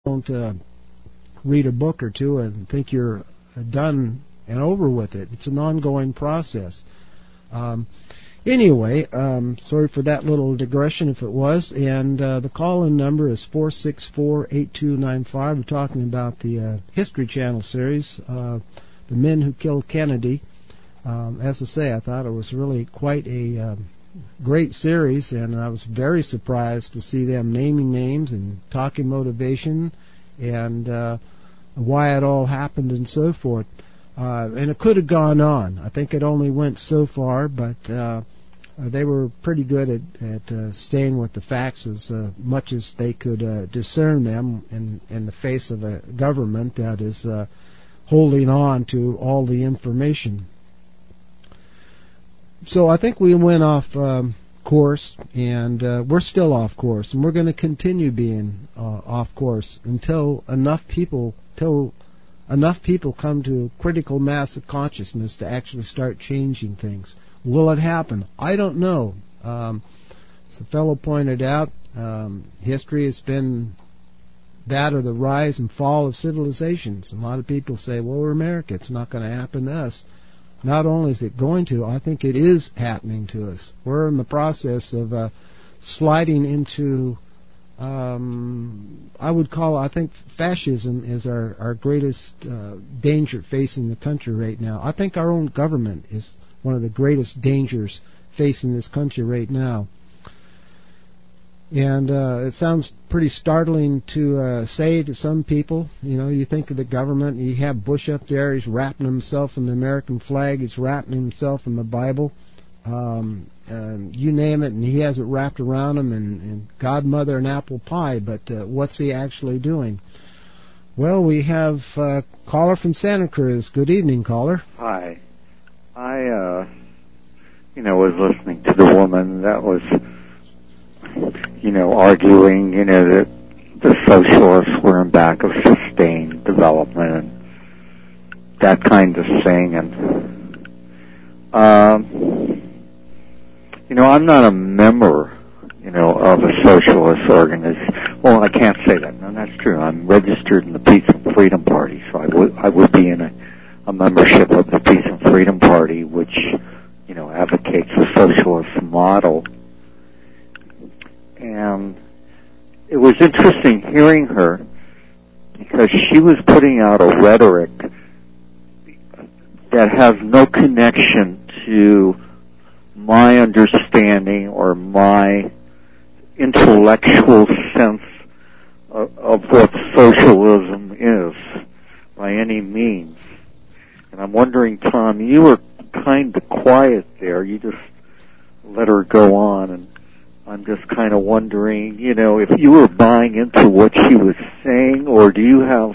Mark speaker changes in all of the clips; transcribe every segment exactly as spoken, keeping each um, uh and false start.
Speaker 1: don't uh, read a book or two and think you're done and over with it. It's an ongoing process. Um, anyway, um, sorry for that little digression if it was. And uh, the call-in number is four six four, eight two nine five. We're talking about the uh, History Channel series, uh, The Men Who Killed Kennedy. Um, as I say, I thought it was really quite a um, great series, and I was very surprised to see them naming names and talking motivation and uh, why it all happened and so forth. Uh, and it could have gone on. I think it only went so far, but uh, they were pretty good at, at uh, staying with the facts as uh, much as they could uh, discern them in, in the face of a government that is uh, holding on to all the information. So I think we went off um, course, and uh, we're still off course, and we're going to continue being uh, off course until enough people, till enough people come to critical mass of consciousness to actually start changing things. Will it happen? I don't know. Um, as the fellow pointed out, um, history has been that of the rise and fall of civilizations. A lot of people say, well, we're America. It's not going to happen to us. Not only is it going to, I think it is happening to us. We're in the process of uh, sliding into, um, I would call, I think fascism is our, our greatest uh, danger facing the country right now. I think our own government is one of the greatest dangers facing this country right now. And uh, it sounds pretty startling to uh, say to some people. You know, you think of the government, you have Bush up there, he's wrapping himself in the American flag, he's wrapping himself in the Bible, um, and you name it, and he has it wrapped around him, and, and Godmother and apple pie, but uh, what's he actually doing? Well, we have a caller from Santa Cruz. Good evening, caller.
Speaker 2: Hi. I, uh, you know, was listening to the woman that was, you know, arguing, you know, that the socialists were in back of sustained development and that kind of thing. And, um, you know, I'm not a member, you know, of a socialist organization. Well, I can't say that. No, that's true. I'm registered in the Peace and Freedom Party, so I would I would be in a, a membership of the Peace and Freedom Party, which, you know, advocates a socialist model. And it was interesting hearing her because she was putting out a rhetoric that has no connection to my understanding or my intellectual sense of, of what socialism is by any means. And I'm wondering, Tom, you were kind of quiet there. You just let her go on, and I'm just kind of wondering, you know, if you were buying into what she was saying, or do you have,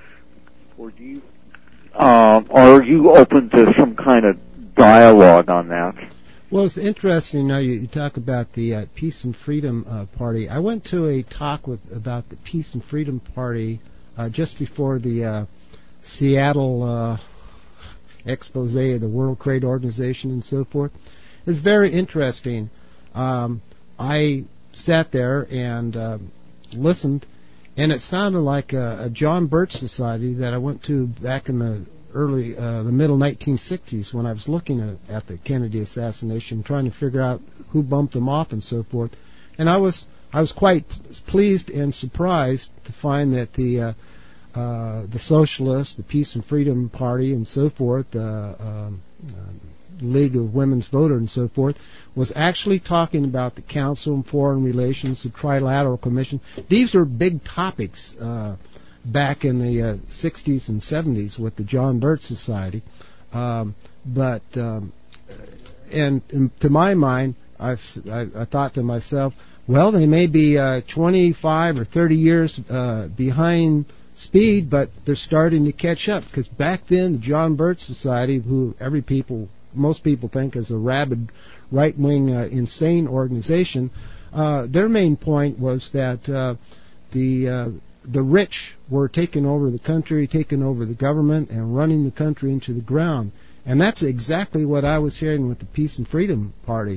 Speaker 2: or do you, um, or are you open to some kind of dialogue on that?
Speaker 1: Well, it's interesting now you, you talk about the uh, Peace and Freedom uh, Party. I went to a talk with about the Peace and Freedom Party uh, just before the uh, Seattle uh, expose of the World Trade Organization and so forth. It's very interesting. Um, I sat there and uh, listened, and it sounded like a, a John Birch Society that I went to back in the early, uh, the middle nineteen sixties when I was looking at, at the Kennedy assassination, trying to figure out who bumped them off and so forth. And I was I was quite pleased and surprised to find that the uh, uh, the Socialists, the Peace and Freedom Party, and so forth, uh, um, uh, League of Women's Voters and so forth, was actually talking about the Council on Foreign Relations, the Trilateral Commission. These are big topics uh, back in the uh, sixties and seventies with the John Birch Society. Um, but, um, and, and to my mind, I've, I, I thought to myself, well, they may be uh, twenty-five or thirty years uh, behind speed, but they're starting to catch up, because back then the John Birch Society, who every people most people think is a rabid, right-wing, uh, insane organization, uh, their main point was that uh, the uh, the rich were taking over the country, taking over the government, and running the country into the ground. And that's exactly what I was hearing with the Peace and Freedom Party.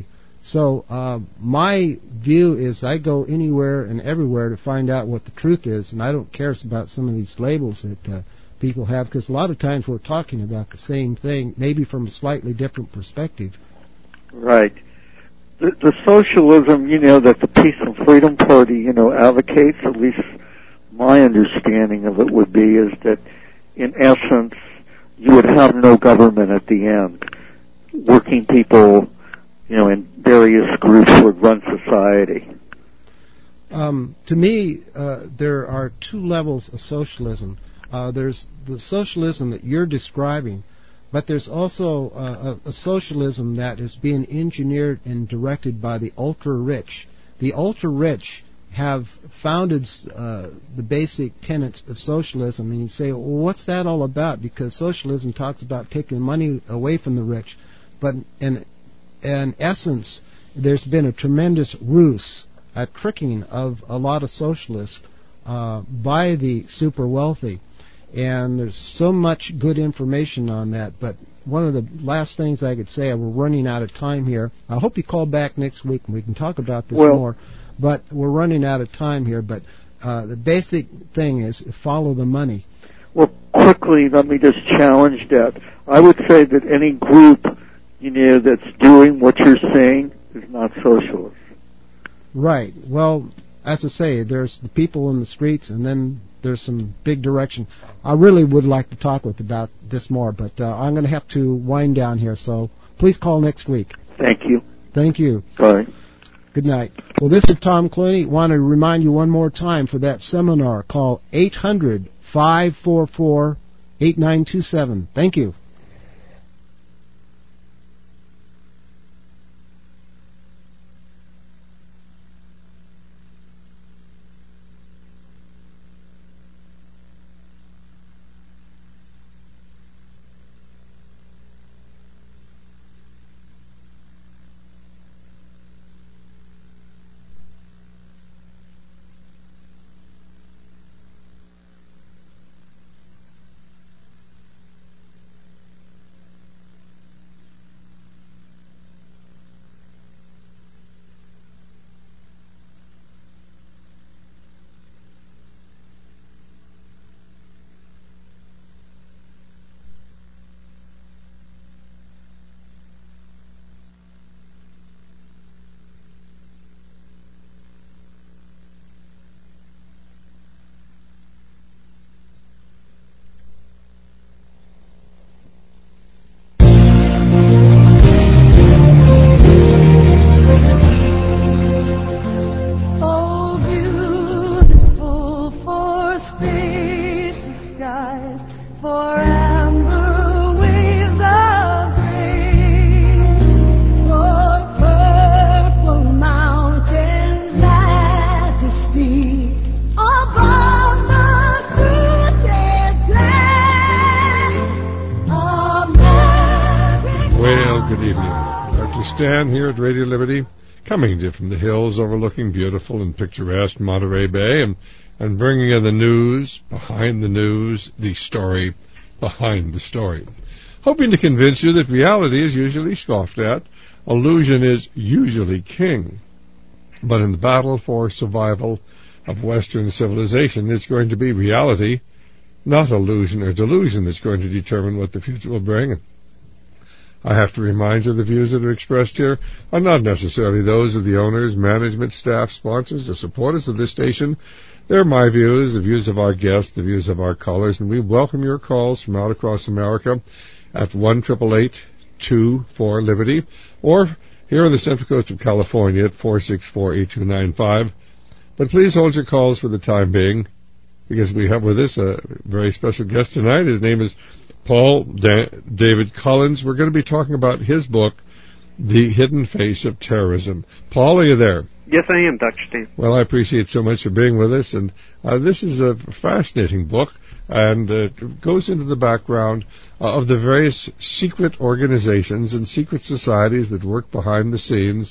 Speaker 1: So uh, my view is I go anywhere and everywhere to find out what the truth is, and I don't care about some of these labels that uh, people have, because a lot of times we're talking about the same thing, maybe from a slightly different perspective.
Speaker 2: Right. The, the socialism, you know, that the Peace and Freedom Party, you know, advocates, at least my understanding of it would be, is that in essence you would have no government at the end. Working people, you know, in various groups would run society.
Speaker 1: Um, to me, uh, there are two levels of socialism. Uh, there's the socialism that you're describing, but there's also uh, a, a socialism that is being engineered and directed by the ultra-rich. The ultra-rich have founded uh, the basic tenets of socialism, and you say, well, what's that all about? Because socialism talks about taking money away from the rich, but in, in essence, there's been a tremendous ruse, a tricking of a lot of socialists uh, by the super wealthy. And there's so much good information on that, but one of the last things I could say, we're running out of time here. I hope you call back next week and we can talk about this well, more, but we're running out of time here. But uh, the basic thing is follow the money.
Speaker 2: Well, quickly, let me just challenge that. I would say that any group, you know, that's doing what you're saying is not socialist.
Speaker 1: Right. Well, as I say, there's the people in the streets, and then there's some big direction. I really would like to talk with about this more, but uh, I'm going to have to wind down here, so please call next week.
Speaker 2: Thank you.
Speaker 1: Thank you.
Speaker 2: Bye.
Speaker 1: Good night. Well, this is Tom Clooney. I want to remind you one more time for that seminar. Call eight hundred, five four four, eight nine two seven. Thank you.
Speaker 3: Stan here at Radio Liberty, coming to you from the hills overlooking beautiful and picturesque Monterey Bay, and, and bringing you the news, behind the news, the story behind the story. Hoping to convince you that reality is usually scoffed at, illusion is usually king. But in the battle for survival of Western civilization, it's going to be reality, not illusion or delusion, that's going to determine what the future will bring. I have to remind you the views that are expressed here are not necessarily those of the owners, management, staff, sponsors, or supporters of this station. They're my views, the views of our guests, the views of our callers, and we welcome your calls from out across America at one eight eight eight, two four, Liberty, or here on the Central Coast of California at four six four, eight two nine five. But please hold your calls for the time being, because we have with us a very special guest tonight. His name is Paul da- David Collins. We're going to be talking about his book, The Hidden Face of Terrorism. Paul, are you there?
Speaker 4: Yes, I am, Doctor Steve.
Speaker 3: Well, I appreciate so much for being with us. And uh, this is a fascinating book, and uh, it goes into the background uh, of the various secret organizations and secret societies that work behind the scenes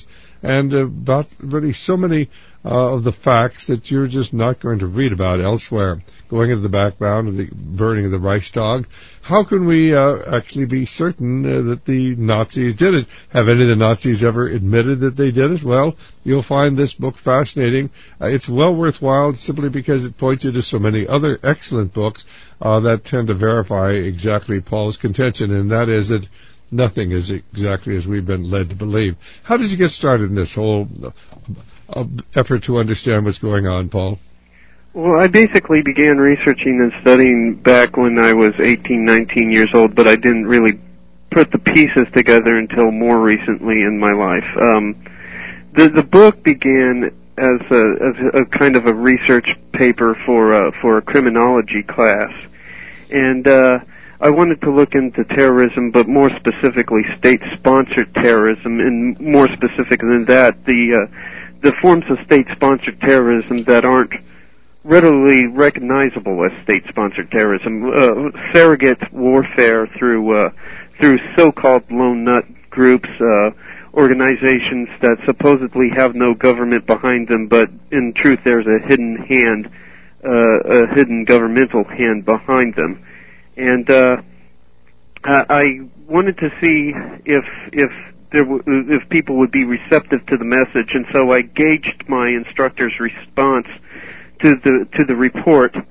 Speaker 3: and uh, about really so many uh, of the facts that you're just not going to read about elsewhere, going into the background of the burning of the Reichstag. How can we uh, actually be certain uh, that the Nazis did it? Have any of the Nazis ever admitted that they did it? Well, you'll find this book fascinating. Uh, it's well worthwhile simply because it points you to so many other excellent books uh, that tend to verify exactly Paul's contention, and that is that nothing is exactly as we've been led to believe. How did you get started in this whole uh, effort to understand what's going on, Paul?
Speaker 4: Well, I basically began researching and studying back when I was eighteen, nineteen years old, but I didn't really put the pieces together until more recently in my life. Um, the the book began as a, as a kind of a research paper for uh, for a criminology class, and uh, I wanted to look into terrorism, but more specifically state-sponsored terrorism, and more specific than that, the uh, the forms of state-sponsored terrorism that aren't readily recognizable as state-sponsored terrorism, uh, surrogate warfare through uh, through so-called lone nut groups, uh, organizations that supposedly have no government behind them, but in truth there's a hidden hand, uh, a hidden governmental hand behind them. And uh, I wanted to see if if there w- if people would be receptive to the message, and so I gauged my instructor's response to the to the report uh,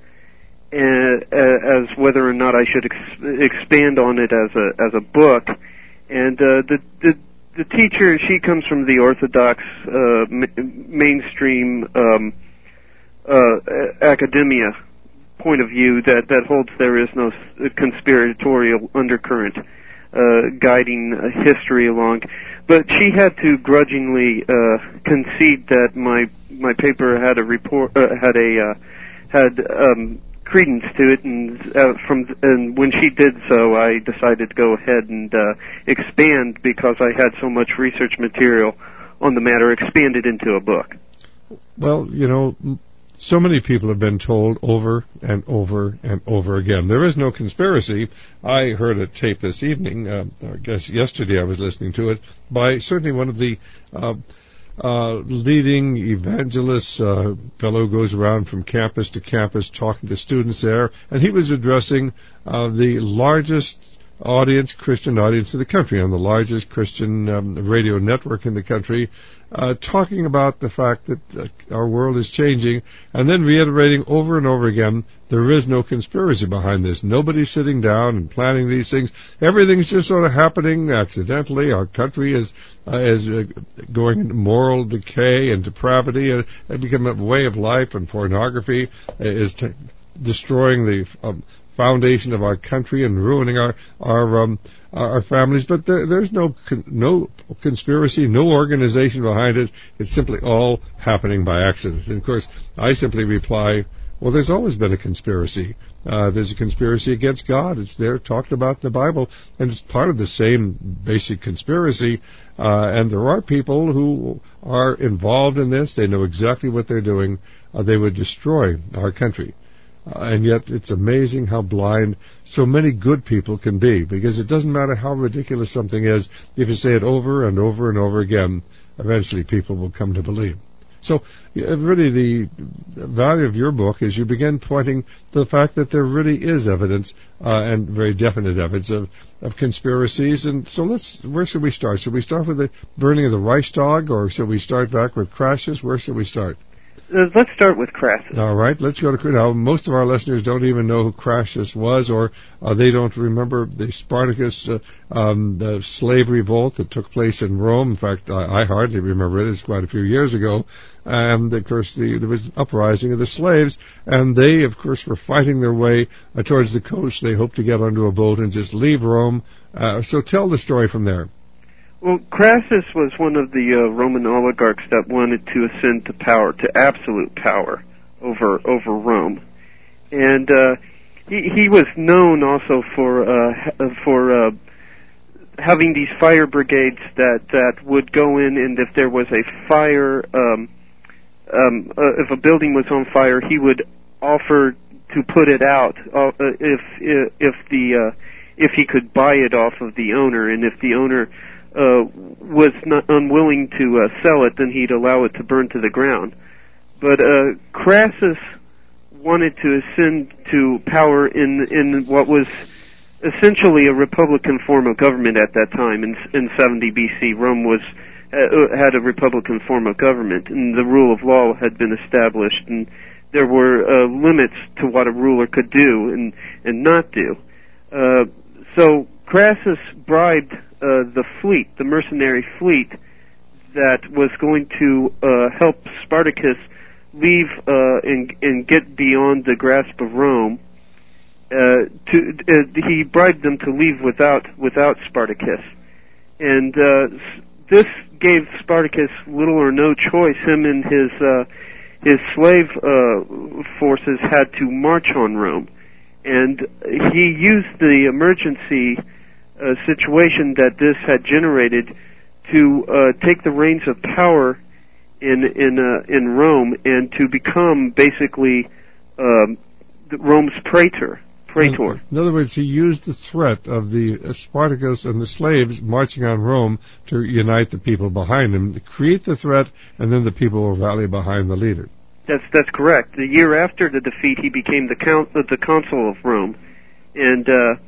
Speaker 4: as whether or not I should ex- expand on it as a as a book. And uh, the the the teacher, she comes from the Orthodox uh, m- mainstream um, uh, academia point of view that, that holds there is no conspiratorial undercurrent uh, guiding uh, history along. But she had to grudgingly uh, concede that my my paper had a report uh, had a uh, had um, credence to it, and uh, from and when she did so, I decided to go ahead and uh, expand because I had so much research material on the matter, expand it into a book.
Speaker 3: Well, you know, so many people have been told over and over and over again, there is no conspiracy. I heard a tape this evening, uh, I guess yesterday I was listening to it, by certainly one of the uh, uh, leading evangelists, uh, fellow who goes around from campus to campus talking to students there, and he was addressing uh, the largest audience, Christian audience in the country, on the largest Christian um, radio network in the country, uh, talking about the fact that uh, our world is changing, and then reiterating over and over again, there is no conspiracy behind this. Nobody's sitting down and planning these things. Everything's just sort of happening accidentally. Our country is uh, is uh, going into moral decay and depravity, and it become a way of life, and pornography is t- destroying the um, foundation of our country and ruining our our um, our families. But there, there's no con- no conspiracy, no organization behind it. It's simply all happening by accident. And of course, I simply reply, well, there's always been a conspiracy. Uh, there's a conspiracy against God. It's there, talked about in the Bible, and it's part of the same basic conspiracy. Uh, and there are people who are involved in this. They know exactly what they're doing. Uh, they would destroy our country. Uh, and yet it's amazing how blind so many good people can be, because it doesn't matter how ridiculous something is. If you say it over and over and over again, eventually people will come to believe. So really the value of your book is you begin pointing to the fact that there really is evidence, uh, and very definite evidence of, of conspiracies. And so let's, where should we start? Should we start with the burning of the Reichstag, or should we start back with Crassus? Where should we start?
Speaker 4: Uh, let's start with Crassus.
Speaker 3: All right, let's go to now. Most of our listeners don't even know who Crassus was, or uh, they don't remember the Spartacus uh, um, the slave revolt that took place in Rome. In fact, I, I hardly remember it. It's quite a few years ago. And, of course, the, there was an uprising of the slaves, and they, of course, were fighting their way uh, towards the coast. They hoped to get onto a boat and just leave Rome. Uh, so tell the story from there.
Speaker 4: Well, Crassus was one of the uh, Roman oligarchs that wanted to ascend to power, to absolute power over over Rome, and uh, he he was known also for uh, for uh, having these fire brigades that that would go in, and if there was a fire, um, um, uh, if a building was on fire, he would offer to put it out uh, if if the uh, if he could buy it off of the owner, and if the owner uh, was not unwilling to uh, sell it, then he'd allow it to burn to the ground. But uh, Crassus wanted to ascend to power in in what was essentially a republican form of government at that time. In, in seventy B C, Rome was uh, had a republican form of government, and the rule of law had been established, and there were uh, limits to what a ruler could do and and not do. Uh, so Crassus bribed uh, the fleet, the mercenary fleet, that was going to uh, help Spartacus leave uh, and, and get beyond the grasp of Rome. Uh, to uh, he bribed them to leave without without Spartacus, and uh, this gave Spartacus little or no choice. Him and his uh, his slave uh, forces had to march on Rome, and he used the emergency uh, situation that this had generated to uh, take the reins of power in in uh, in Rome and to become basically um, Rome's praetor. praetor.
Speaker 3: In other words, he used the threat of the uh, Spartacus and the slaves marching on Rome to unite the people behind him, to create the threat, and then the people will rally behind the leader.
Speaker 4: That's that's correct. The year after the defeat, he became the count, uh, the consul of Rome, and uh,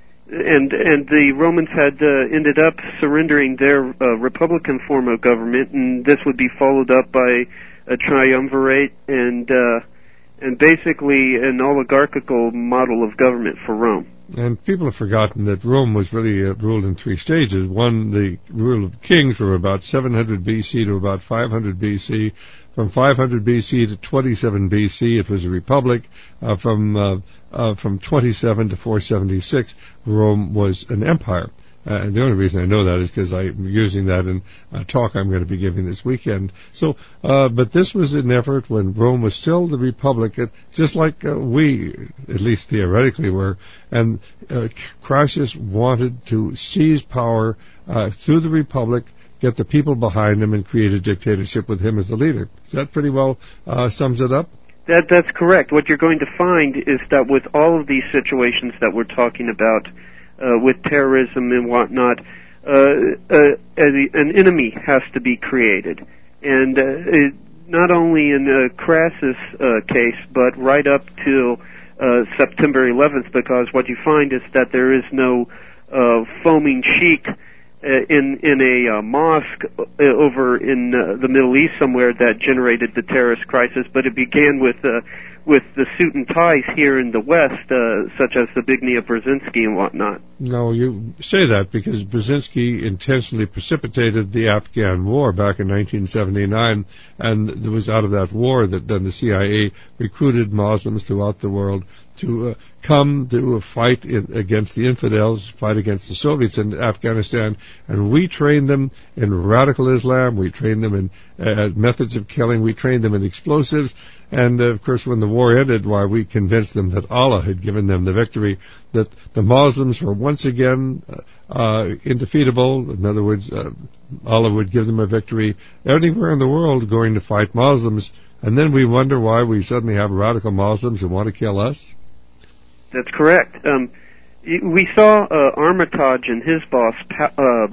Speaker 4: and and the Romans had uh, ended up surrendering their uh, republican form of government, and this would be followed up by a triumvirate and uh, and basically an oligarchical model of government for Rome.
Speaker 3: And people have forgotten that Rome was really uh, ruled in three stages. One, the rule of kings from about seven hundred B C to about five hundred B C. From five hundred B C to twenty-seven B C, it was a republic. Uh, from uh, uh, from twenty-seven to four seventy-six, Rome was an empire. Uh, and the only reason I know that is because I'm using that in a talk I'm going to be giving this weekend. So, uh, but this was an effort when Rome was still the republic, it, just like uh, we, at least theoretically, were. And uh, Crassus wanted to seize power uh, through the republic, get the people behind him, and create a dictatorship with him as the leader. Is that pretty well uh, sums it up?
Speaker 4: That that's correct. What you're going to find is that with all of these situations that we're talking about, Uh, with terrorism and whatnot, uh, uh, an enemy has to be created. And uh, it, not only in uh, Crassus' uh, case, but right up till uh, September eleventh, because what you find is that there is no uh, foaming sheik uh, in, in a uh, mosque uh, over in uh, the Middle East somewhere that generated the terrorist crisis, but it began with uh, with the suit and ties here in the West, uh, such as the Bigny of Brzezinski and whatnot.
Speaker 3: No, you say that because Brzezinski intentionally precipitated the Afghan war back in nineteen seventy-nine, and it was out of that war that then the C I A recruited Muslims throughout the world to uh, come to fight in, against the infidels, fight against the Soviets in Afghanistan, and we trained them in radical Islam, we trained them in uh, methods of killing, we trained them in explosives, and uh, of course when the war ended, why we convinced them that Allah had given them the victory, that the Muslims were once again uh, uh, indefeatable. In other words, uh, Allah would give them a victory anywhere in the world going to fight Muslims, and then we wonder why we suddenly have radical Muslims who want to kill us.
Speaker 4: That's correct. Um, we saw uh, Armitage and his boss, pa- uh,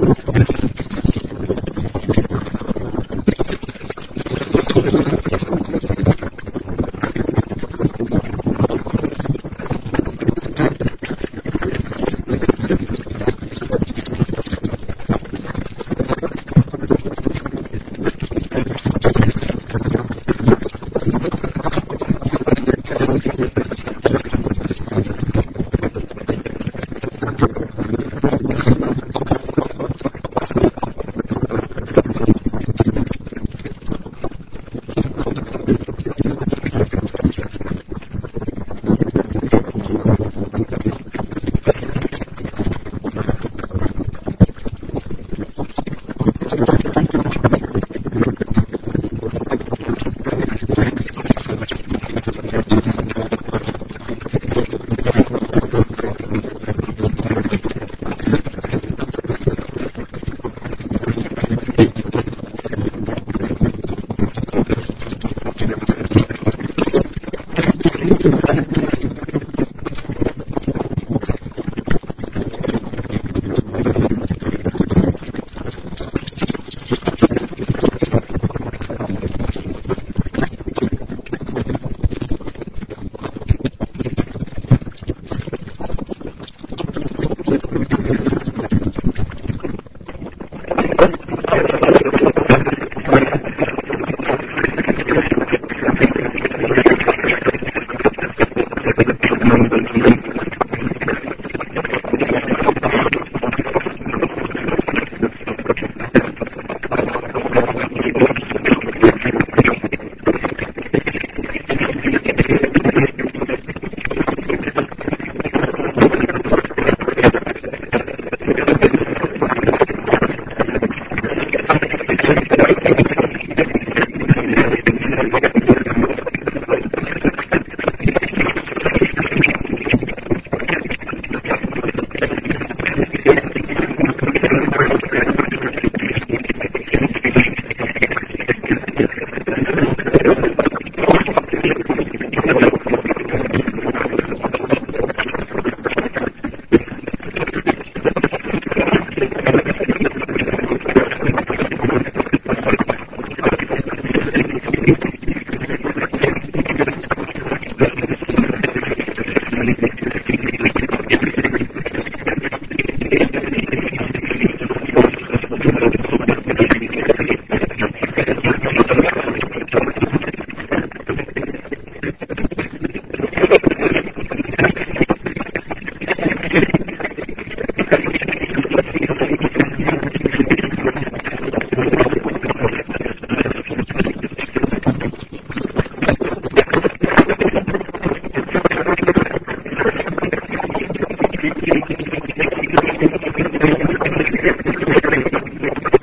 Speaker 4: Thank you.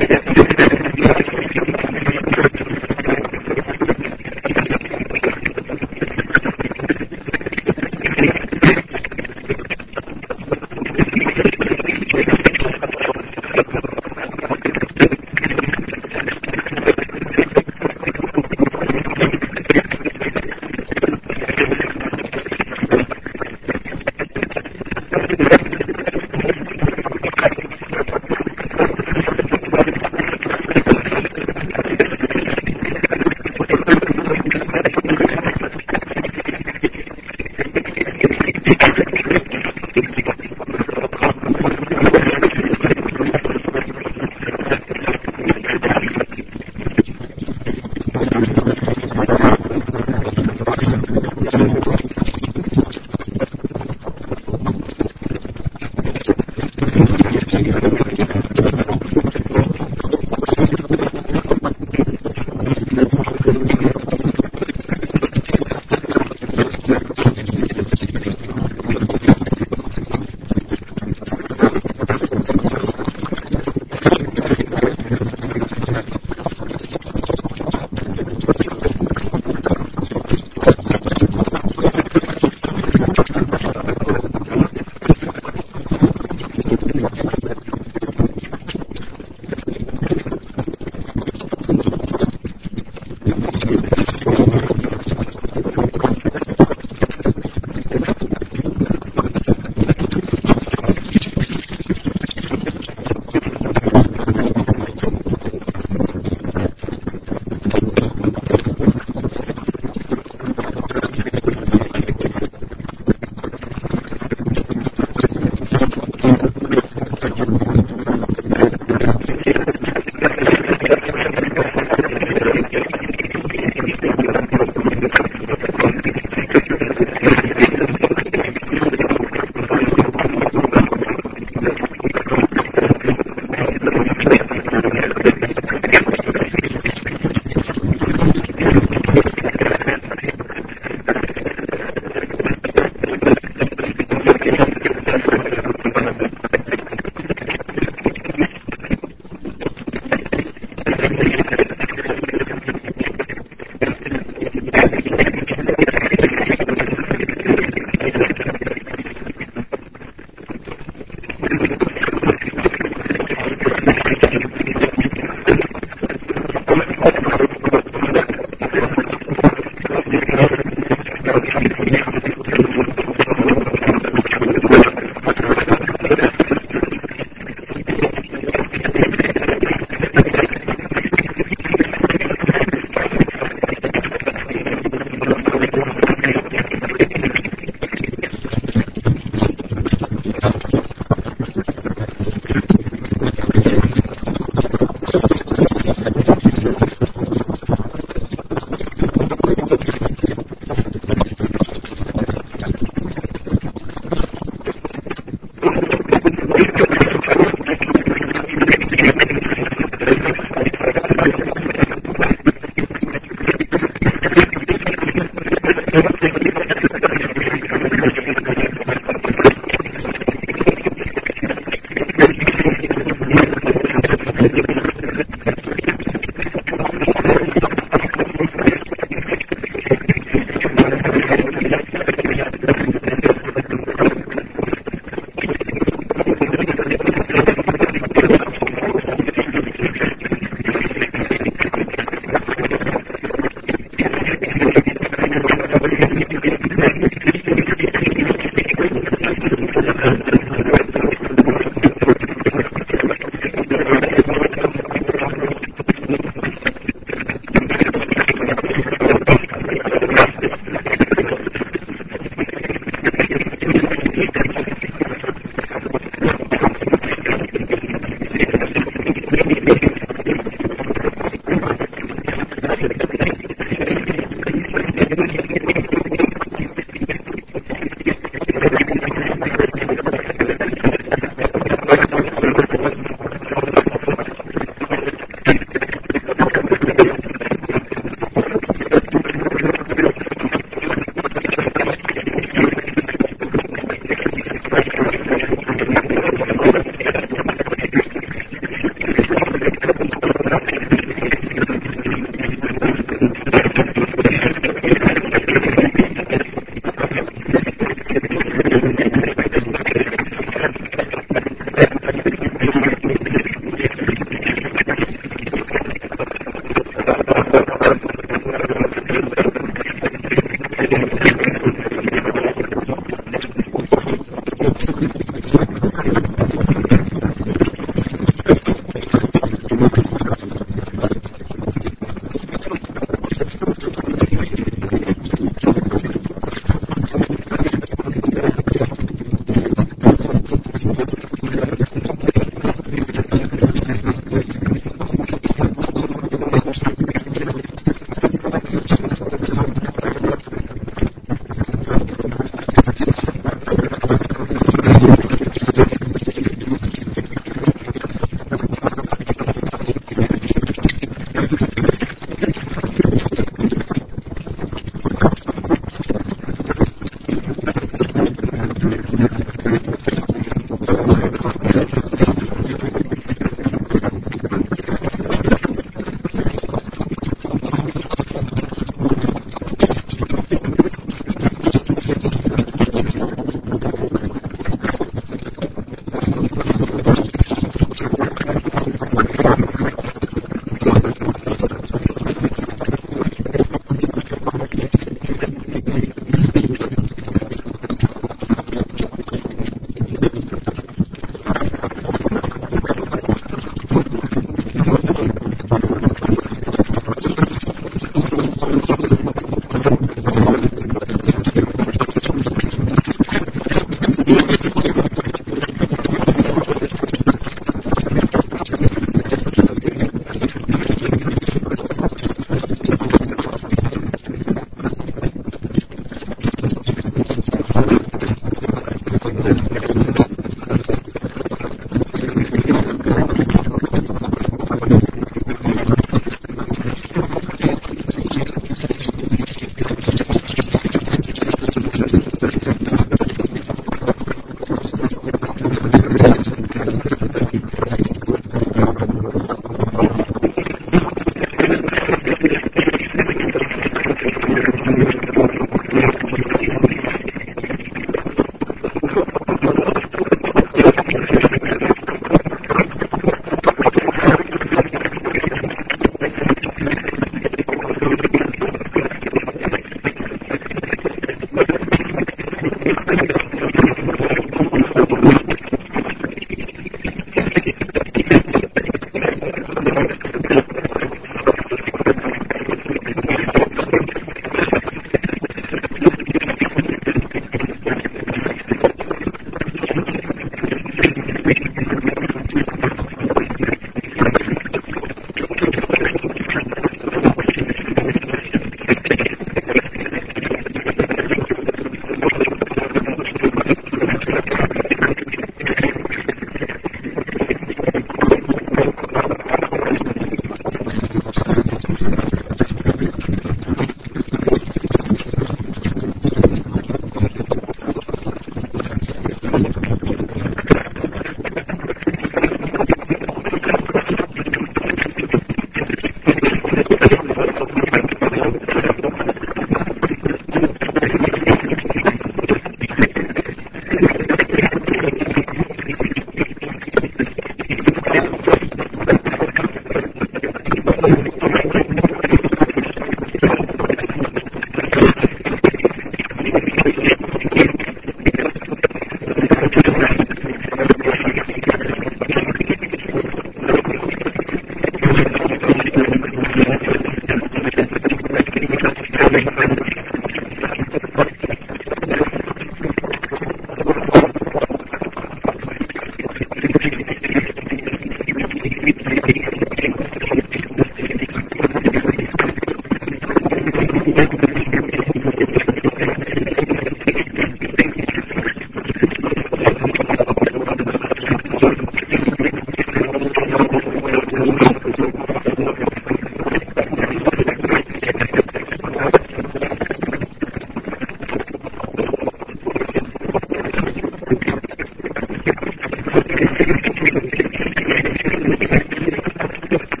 Speaker 2: Thank you.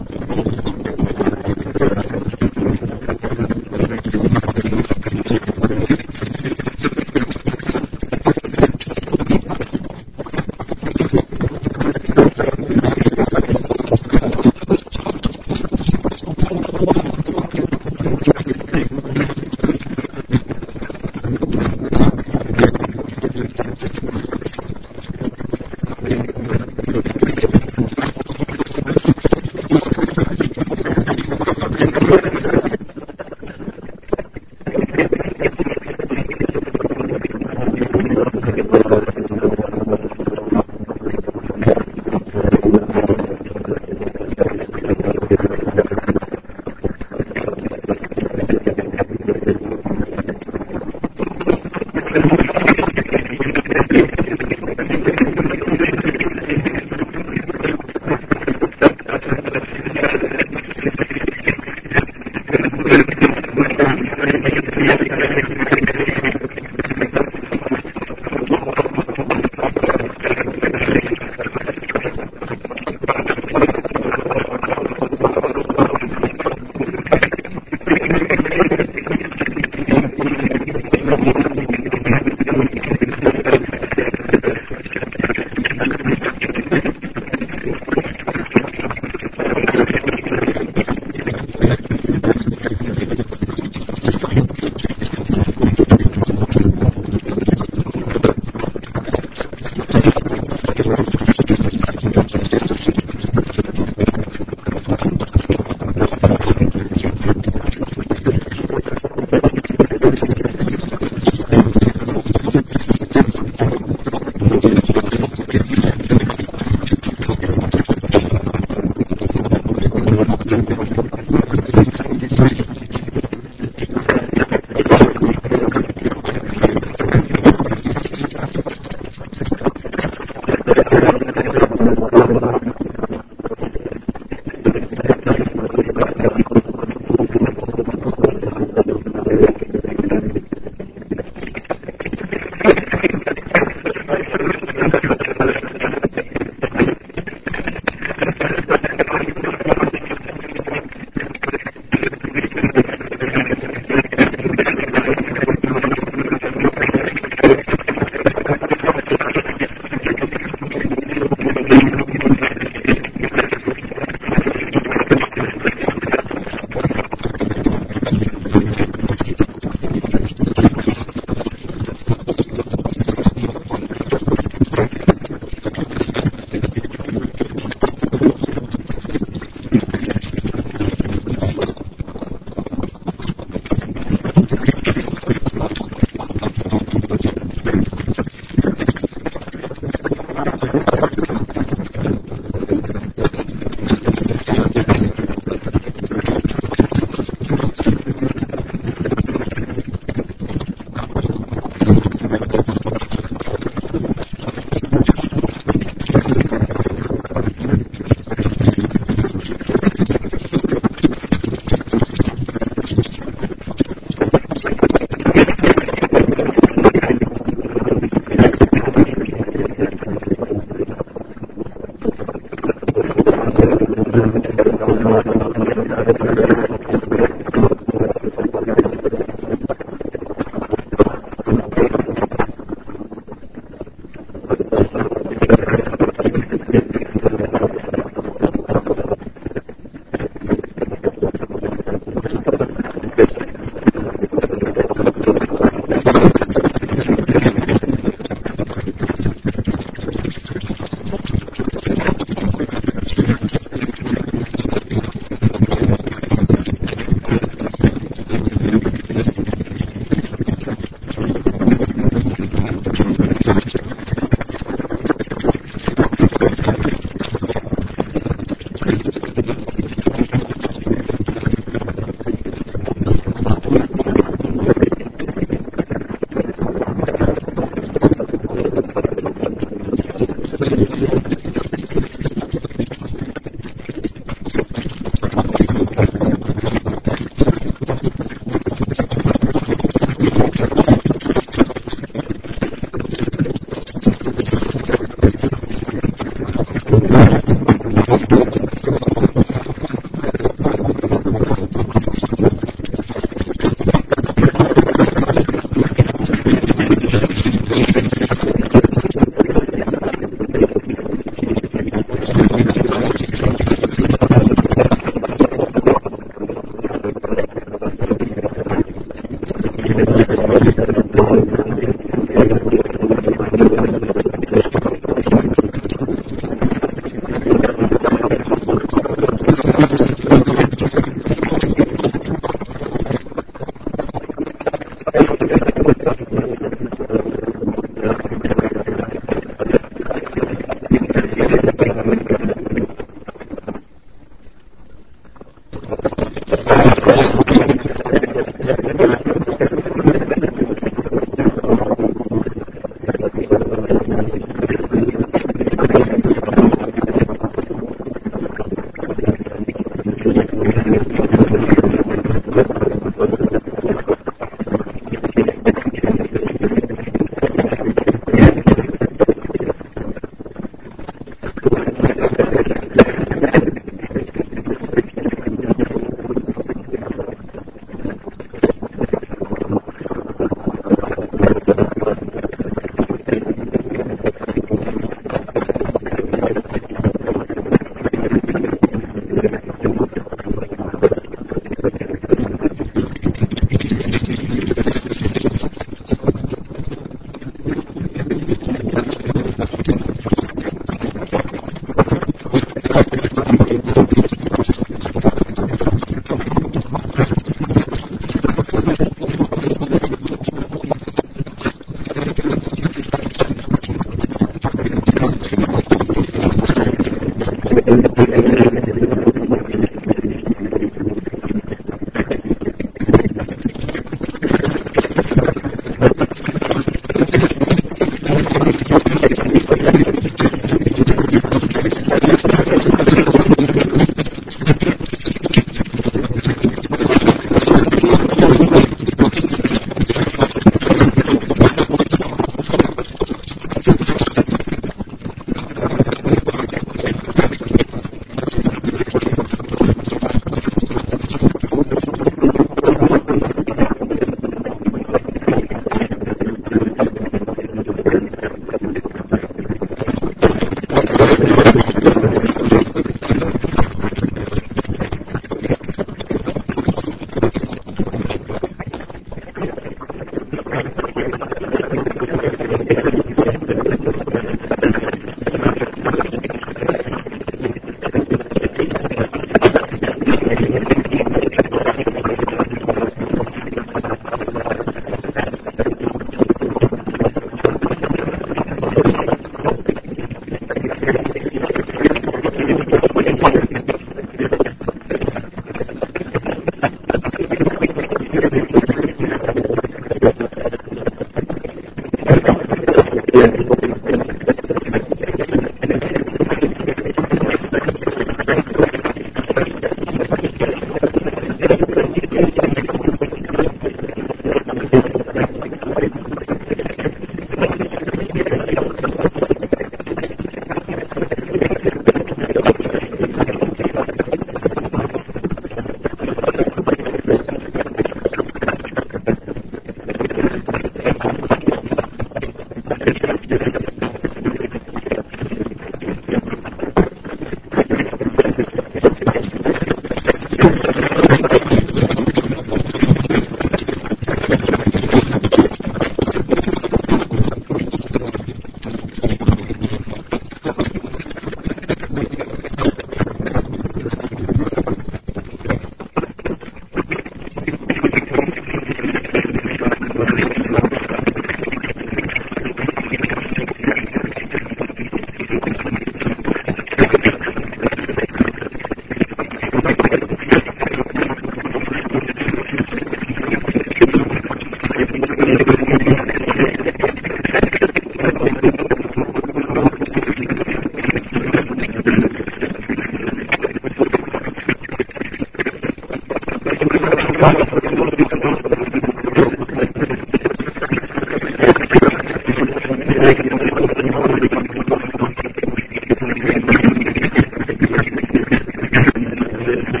Speaker 2: Thank you.